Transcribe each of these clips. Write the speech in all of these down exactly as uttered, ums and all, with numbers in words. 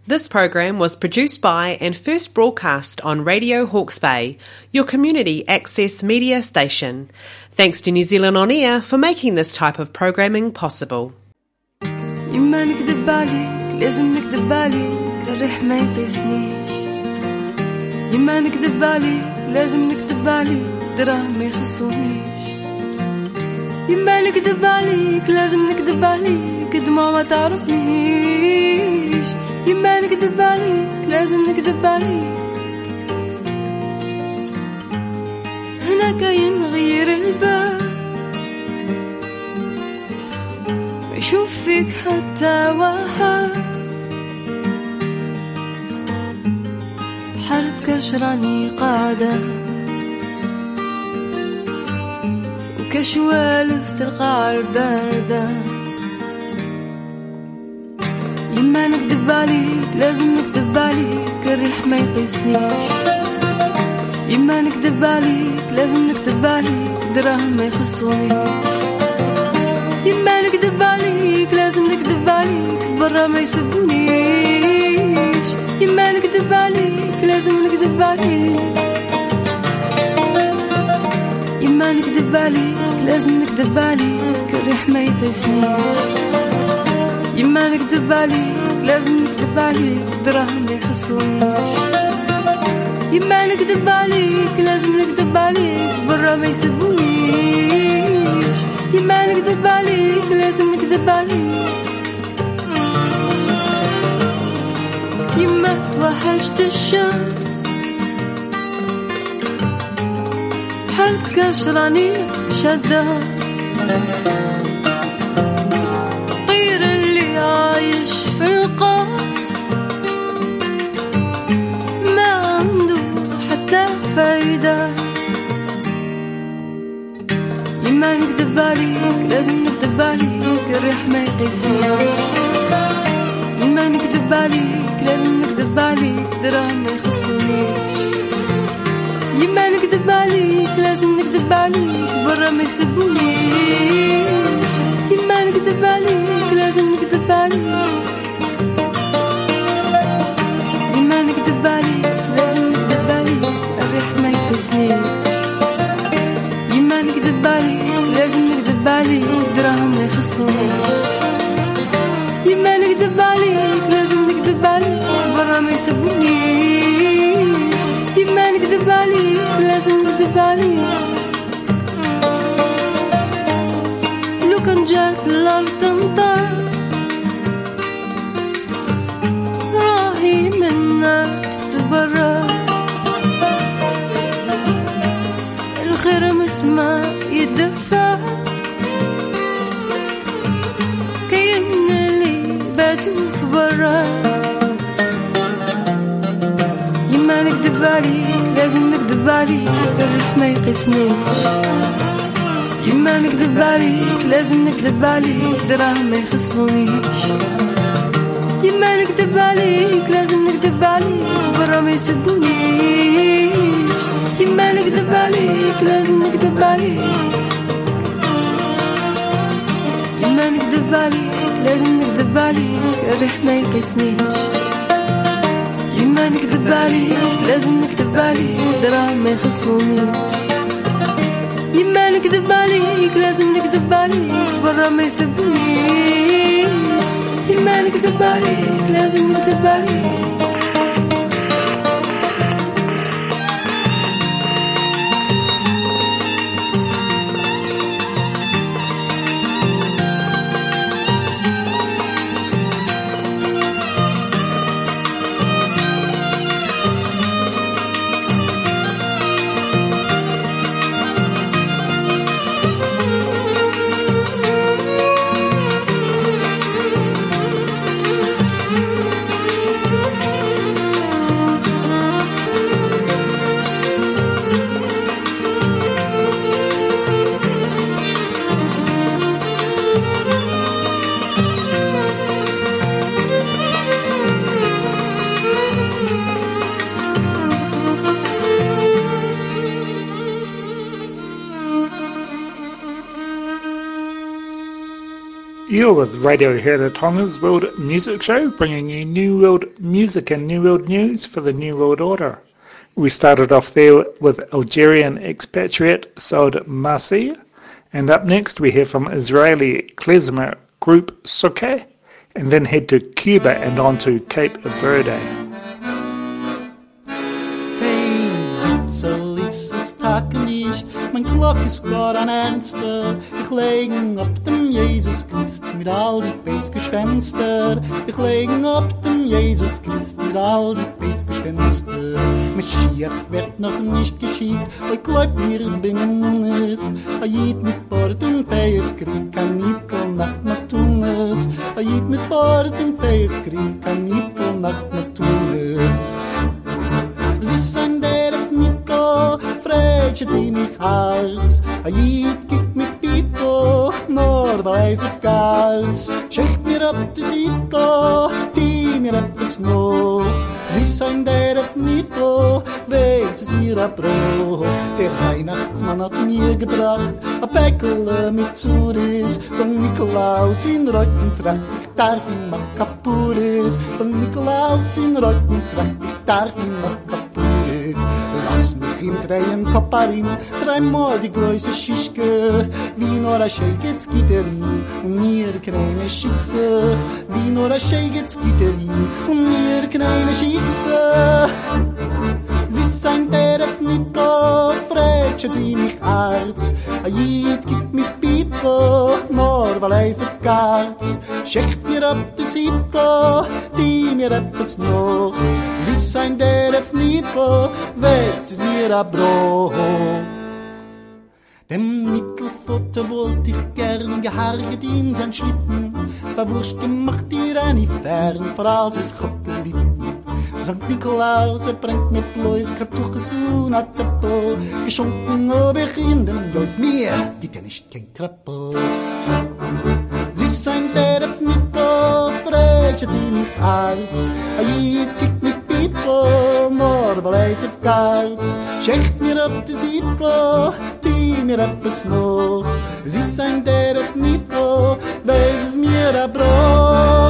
This program was produced by and first broadcast on Radio Hawke's Bay, your community access media station. Thanks to New Zealand On Air for making this type of programming possible. يما نكذب عليك لازم نكذب عليك الريح ما يقيسنيش. يما نكذب عليك لازم نكذب عليك دراهم ما يخصونيش. يما نكذب عليك لازم نكذب عليك دموع ما تعرفنيش. يما نكذب عليك لازم نكذب عليك هنا كاين غير الباب ما يشوف فيك حتى واحد حارتك شراني قاعدة وكشوالف تلقى الباردة. يما نكذب عليك لازم نكذب عليك الريح ما يقيسنيش. يما نكذب عليك لازم نكذب عليك دراهم ما يخصونيش. يما نكذب عليك لازم نكذب عليك برا ما يسبونيش. يما نكذب عليك لازم نكذب عليك. يما نكذب عليك لازم نكذب عليك الريح ما يقيسنيش. يما نكذب عليك لازم نكذب عليك دراهم ما يخصونيش. يما نكذب عليك لازم نكذب عليك برا ما يسبونيش. يما نكذب عليك لازم نكذب عليك. يما توحشت الشمس حالتك شراني شدة عايش في القاص ما عنده حتى فايدة. يما نكذب عليك لازم نكذب عليك الريح ما يقيسنيش. يما نكذب عليك لازم نكذب عليك دراهم ما يخصونيش. يما نكذب عليك لازم نكذب عليك برا ما يسبونيش. يما نكذب عليك لازم نكذب عليك. يما نكذب عليك لازم نكذب عليك الريح ما يقيسنيش. يما نكذب عليك لازم نكذب عليك دراهم ما يخصونيش. يما نكذب عليك لازم نكذب عليك برا ما يسبونيش. يما نكذب عليك لازم نكذب عليك. لو كان جات الأرض تمطر راهي منا تتبرر الخير مسمى يدفع كاين اللي باتوا في برا. يما نكذب عليك لازم نكذب عليك الريح ما يقيسنيش. يما نكذب عليك لازم نكذب عليك دراهم ما يخصونيش. يما نكذب عليك لازم نكذب عليك برا ما يسبونيش. يما نكذب عليك لازم نكذب عليك. يما نكذب عليك لازم نكذب عليك الريح ما يقيسنيش. يما نكذب عليك لازم نكذب عليك دراهم ما يخصونيش. يما نكذب عليك لازم نكذب عليك برا ما يسبونيش. يما نكذب عليك لازم نكذب عليك. You're with Radio Heratonga's World Music Show, bringing you New World music and New World news for the New World Order. We started off there with Algerian expatriate Saud Masi, and up next we hear from Israeli klezmer group Suke, and then head to Cuba and on to Cape Verde. Mein Glock ist gar ein Ernster. Ich legen ab dem Jesus Christ mit all die Beißgespenster. Ich legen ab dem Jesus Christ mit all die Beißgespenster. Mashiach wird noch nicht geschieht, ich glaub mir bin es. A Jid mit Bord und Peis krieg kein Nittel, Nacht nach tun es. A Jid mit Bord und Peis krieg kein Nittel, Nacht nach tun es. Sie sind der auf Nittel, fragt sie mich Hals. A Jid gibt mit Bito, nur weiß auf Gals. Schecht mir ab die Sito, die mir etwas noch. Sie sind der auf Nittel, weiß es mir abbruch. Der Weihnachtsmann hat mir gebracht a Päckle mit Zuris. Sankt Nikolaus in Reutentracht, ich darf ihm auf Kapuris. Sankt Nikolaus in Reutentracht, ich darf ihm auf Kapuris. Lass mich ihm drehen Kaparin, dreimal die größte Schischke. Wie nur a Scheigitz Gitterin und mir keine Schickse. Wie nur a Scheigitz Gitterin und mir keine Schickse. Sie sind der auf Nittel, fragt sie mich Arz. A Jid gibt mit Bito, nur weil eis auf Garz. Schecht mir ab die Sito, die mir etwas noch. Sie sind der auf Nittel, wird es mir abbruch. Dem Mittelfutter wollt ich gern geharget in sein Schlitten. Verwurscht gemacht ihr eine Fern, vor allem es hab gelitten. Sankt Nikolaus, er bringt mir bloß Kartuches und a Zeppel. Geschunken ob ich in dem Bloß, mir geht ja nicht kein Krappel. Sie sind der auf Mittel, fragt sie mich als. A Jid gibt mit Bittel, nur weil eis auf Gals. Schecht mir ab die Siedler, die mir etwas noch. Sie sind der auf Mittel, weiß es mir abbruch.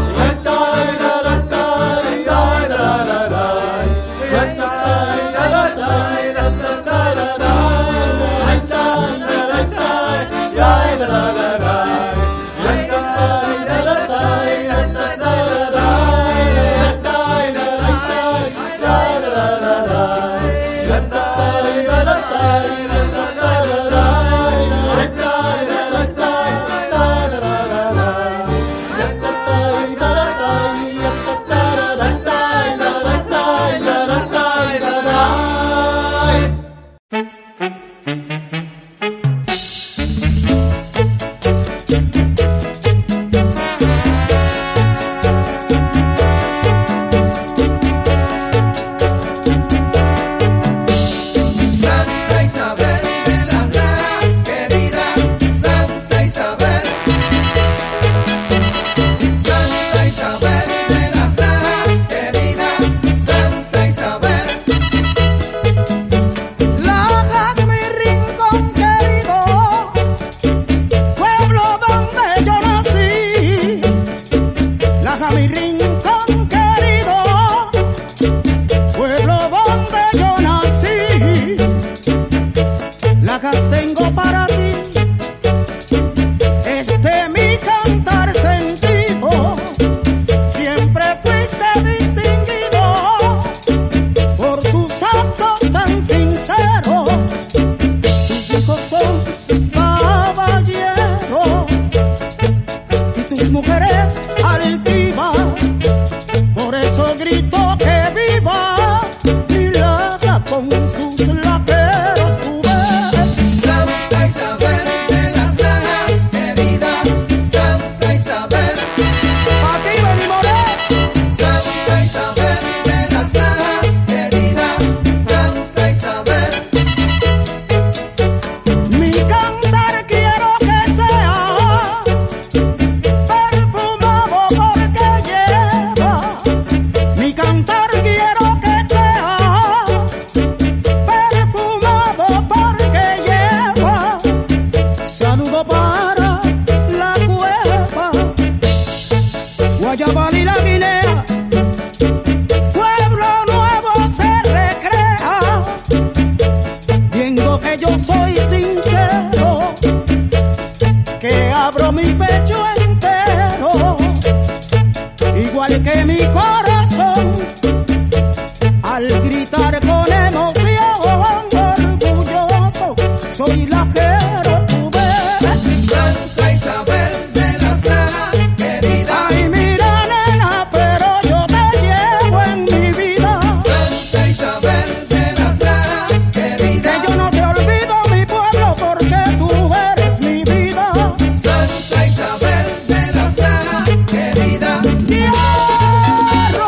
mi corazón al gritar con emoción orgulloso, soy la que tuve. Santa Isabel de las Lajas, querida. Ay, mira, nena, pero yo te llevo en mi vida. Santa Isabel de las Lajas, querida. Que yo no te olvido, mi pueblo, porque tú eres mi vida. Santa Isabel de las Lajas, querida. ¡Hierro!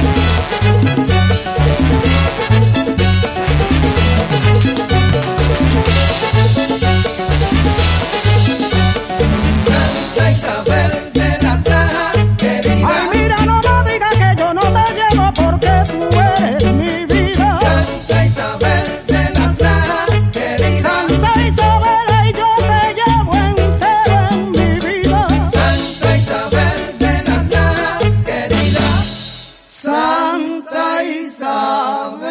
Santa Isabel de las Lajas, querida. Ay, mira, no me digas que yo no te llevo, porque tú eres mi vida. Santa Isabel de las Lajas, querida. Santa Isabel, y yo te llevo entero en mi vida. Santa Isabel de las Lajas, querida. Santa Isabel.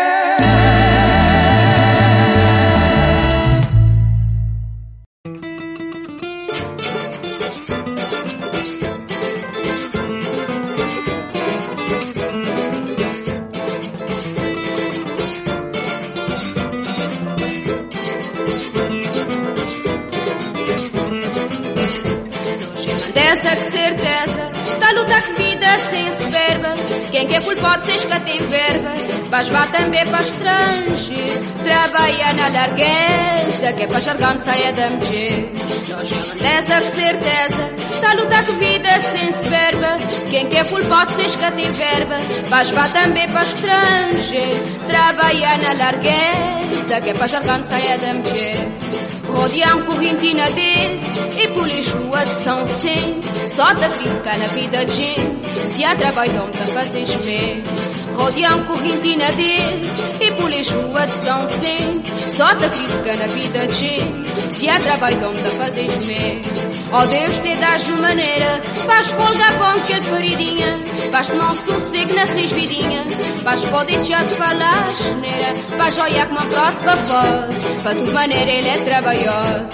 Dessa certeza, da luta que vida sem soberba. Quem quer por pode ser que tem verba. Vais vá também para estrangeiro, trabalha na largueza, que é para jargar não saia da mexer. Nós chamamos dessa certeza, da luta que vida sem soberba. Quem quer por pode ser que tem verba. Vais vá também para estrangeiro, trabalha na largueza, que é para jargar não saia da mexer. Rodeam Correntina D e por Lisboa de São Sim. Só te fica na vida de gente, se há trabalho de homem a fazer gemer. Rodeam Correntina D e por Lisboa de São Sim. Só te fica na vida de gente, se há trabalho de homem a fazer gemer. Ó Deus, se dás de maneira, vais folgar bom que a paridinha, vais tomar um sossego nas seis vidinhas, vais poder já te falar geneira, vais olhar como um prato para fora, para tua maneira ele é trabalhar.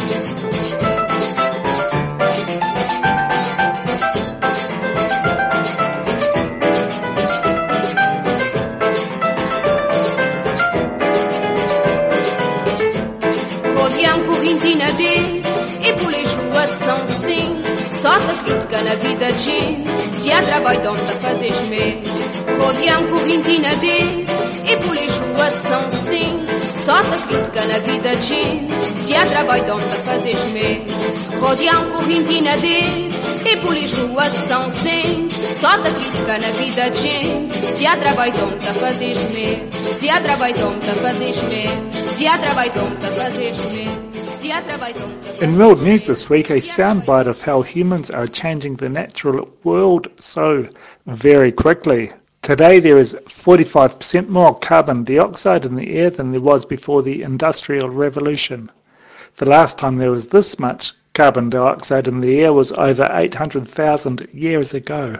Rodeam Correntina D e por Lisboa de São Sim. Só te fica na vida de gente, se há trabalho de onde a fazer gemer. Rodeam Correntina D e por Lisboa de São Sim. Só te fica na vida de gente, se há trabalho de onde a fazer gemer. Rodeam Correntina D e por Lisboa de São Sim. Só te fica na vida de gente, se há trabalho de onde a fazer gemer. Se há trabalho de onde a fazer gemer. Se há trabalho de onde a fazer gemer. In World News this week, a soundbite of how humans are changing the natural world so very quickly. Today there is forty-five percent more carbon dioxide in the air than there was before the Industrial Revolution. The last time there was this much carbon dioxide in the air was over eight hundred thousand years ago.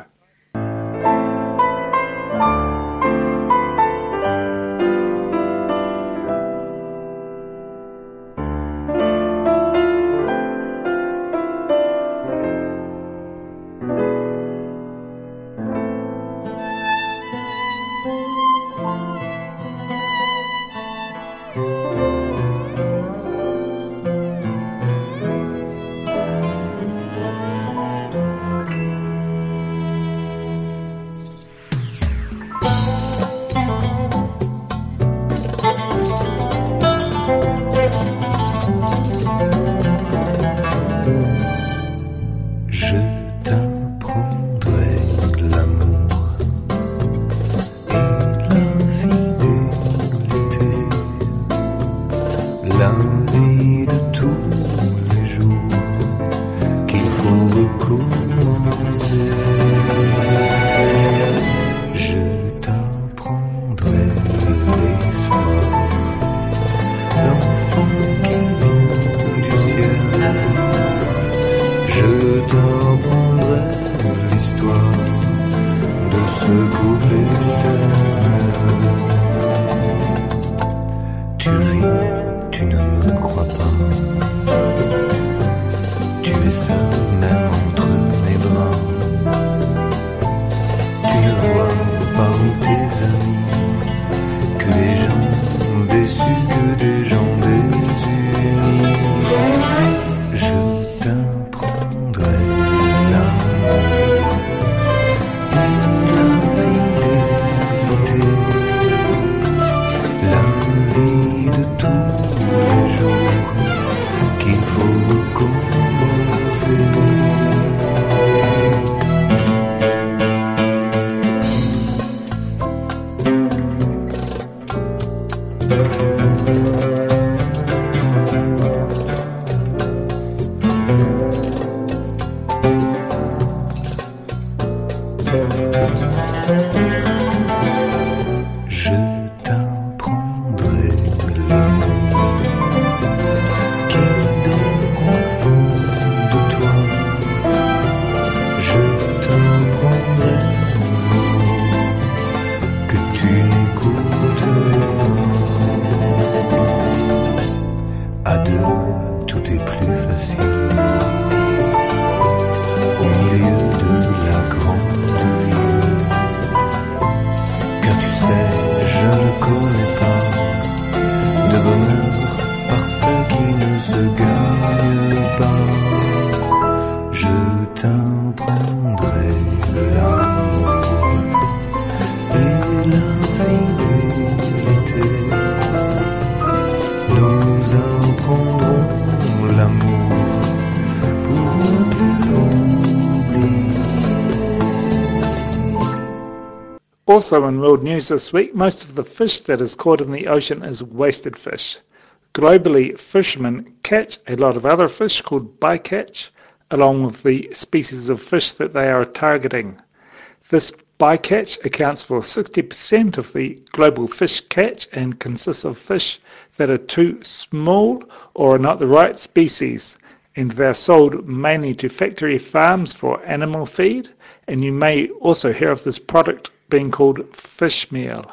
Also in world news this week, most of the fish that is caught in the ocean is wasted fish. Globally, fishermen catch a lot of other fish called bycatch, along with the species of fish that they are targeting. This bycatch accounts for sixty percent of the global fish catch and consists of fish that are too small or are not the right species, and they are sold mainly to factory farms for animal feed, and you may also hear of this product being called fish meal.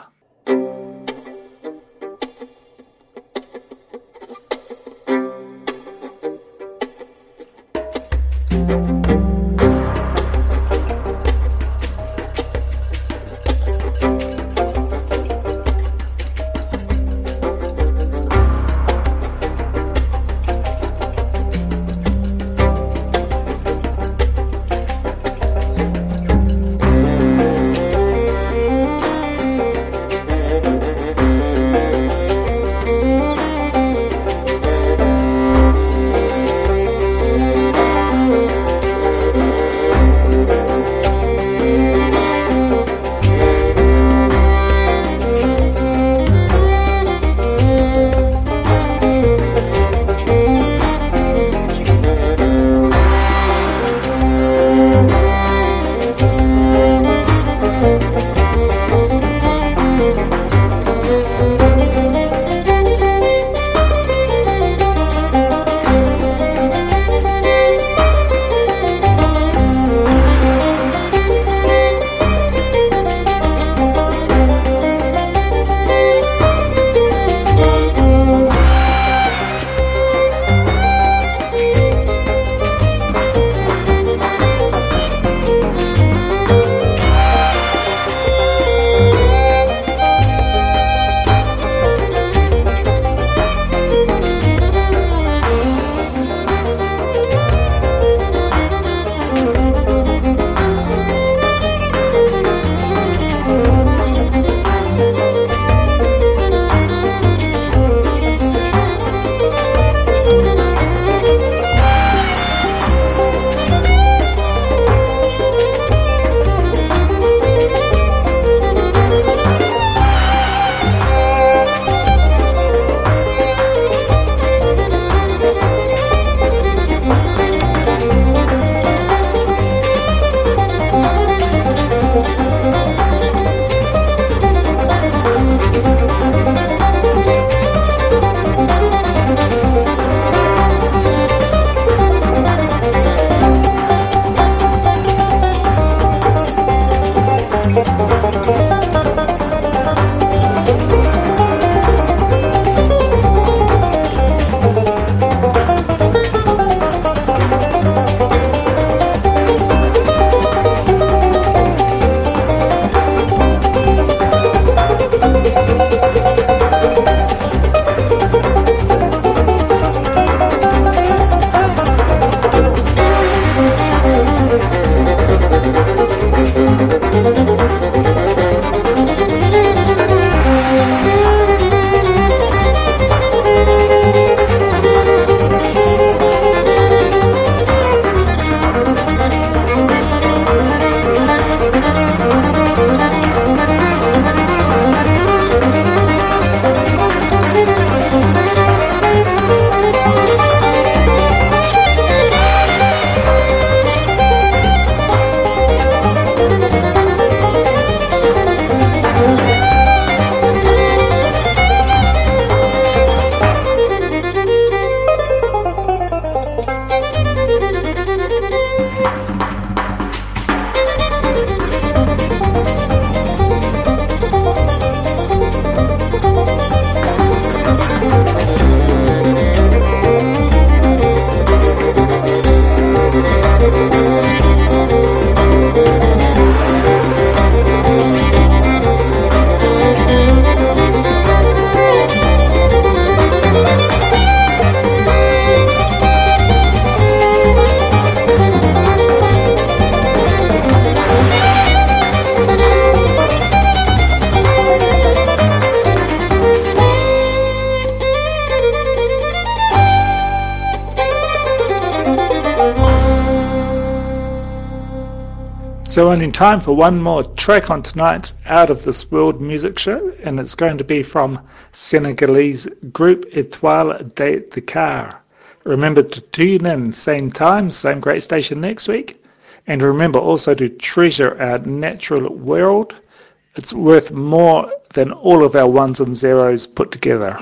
So only time for one more track on tonight's Out of This World music show, and it's going to be from Senegalese group Etoile de Dakar. Remember to tune in same time, same great station next week, and remember also to treasure our natural world. It's worth more than all of our ones and zeros put together.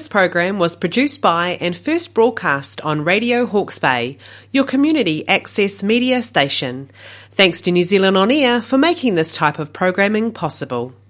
program was produced by and first broadcast on Radio Hawke's Bay, your community access media station. Thanks to New Zealand On Air for making this type of programming possible.